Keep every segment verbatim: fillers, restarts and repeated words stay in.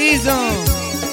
عزیزم.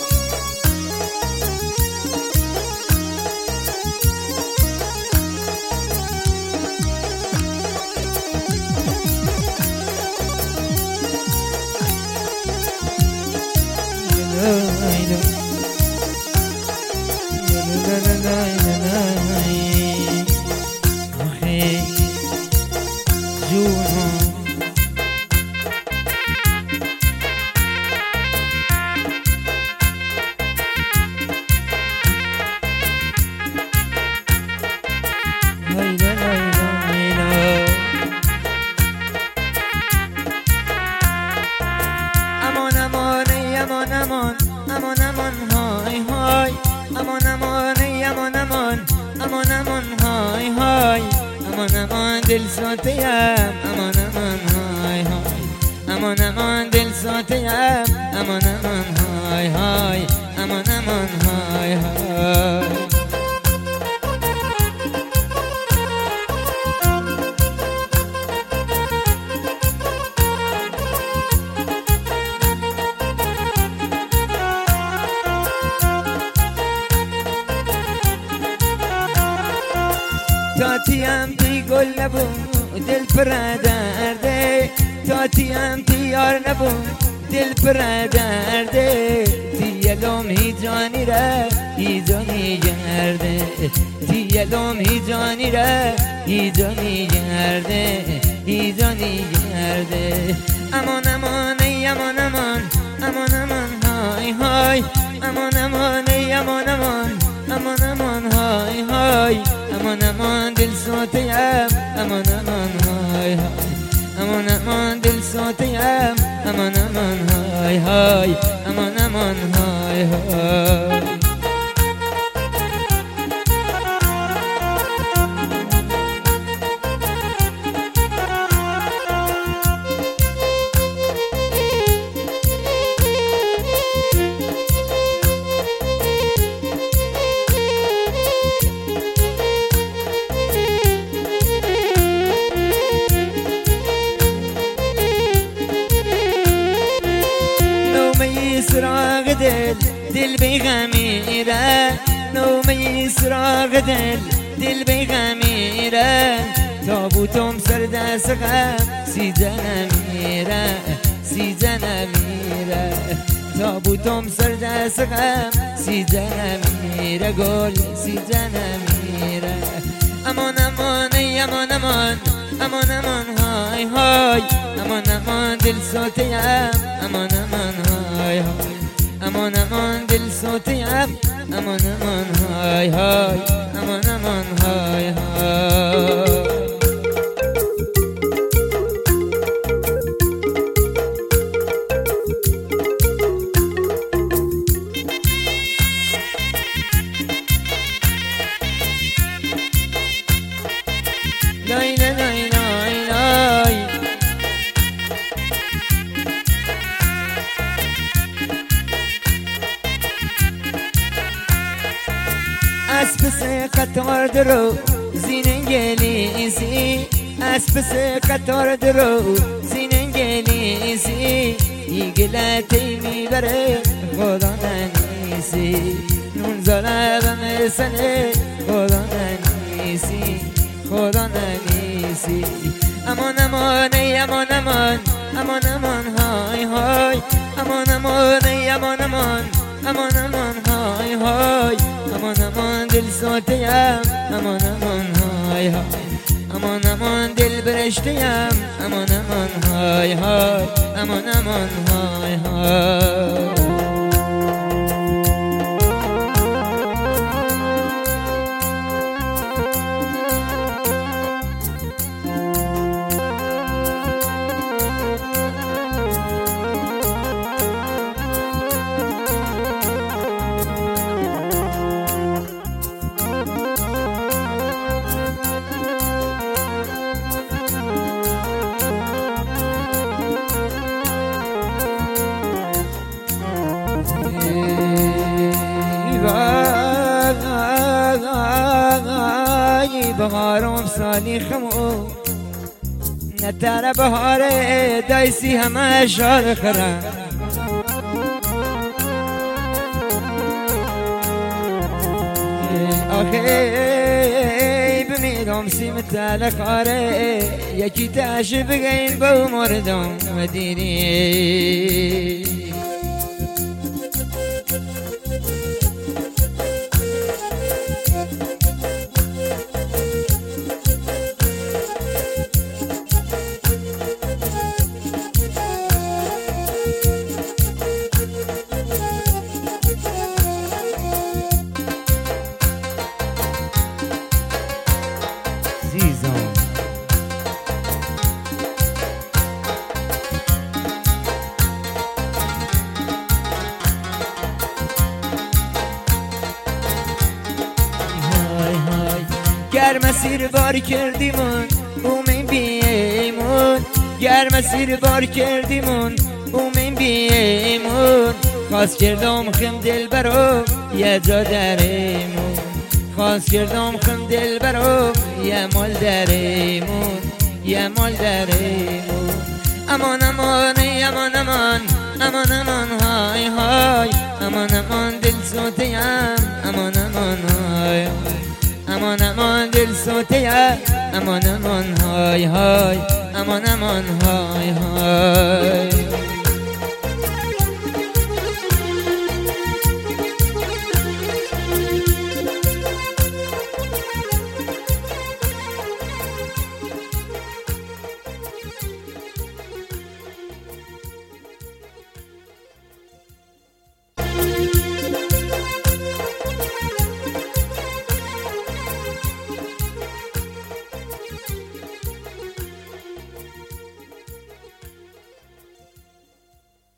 امان امان امان امان امان امان های های امان امان امان امان امان امان های های امان امان دل سوتیم امان امان های های امان امان دل سوتیم امان امان های های امان امان های های تاتیم تی گل نبو دل پر درده تاتیم تی یار نبو دل پر درده تی لوم هی جانی را هی جانی گرده تی لوم هی جانی را هی جانی گرده هی جانی گرده امان امان ای امان امان امان امان های های امان امان ای امان امان امان امان های های امان امان دل سوتیم امان امان های های امان امان دل سوتیم امان امان های های امان امان های های سراغ دل دل بی غمیره نومه سراغ دل دل بی غمیره تابوتم سر دست غم سیزه نمیره سیزه نمیره تابوتم سر دست غم سیزه نمیره گل سیزه نمیره امان امان ای امان امان امان امان های های امان امان دل سوتیم امان امان های های امان امان دل سوتیم امان امان های های امان امان های های لای لای لای لای اسب سه قطار درو زین انگلیسی اسب سه قطار درو زین انگلیسی ایگلتی میبره خدا ننیسی نون زاره بمسنه خدا ننیسی خدا ننیسی امان امان ای امان امان امان امان های های امان امان ای امان امان امان امان های های امان امان دل سوتیم امان امان های های امان امان دل برشتیم امان امان های های امان امان های های بهارم سالی خمو نتر بهاره دایسی همه شار خرم آخی بمیرم سیم تل خاره یکی تاش بگین با مردم مدینی گر مسیر بار کردیمون اومین بیمون گر مسیر بار کردیمون اومین بیمون خواست کردم خم دل برو یه جا دریمون خواست کردم خم دل برو یه مال دریمون یه مال دریمون امان امان امان امان امان امان های های امان امان دل سوتیم امان امان های امان امان دل سوتیم امان امان های های امان امان های های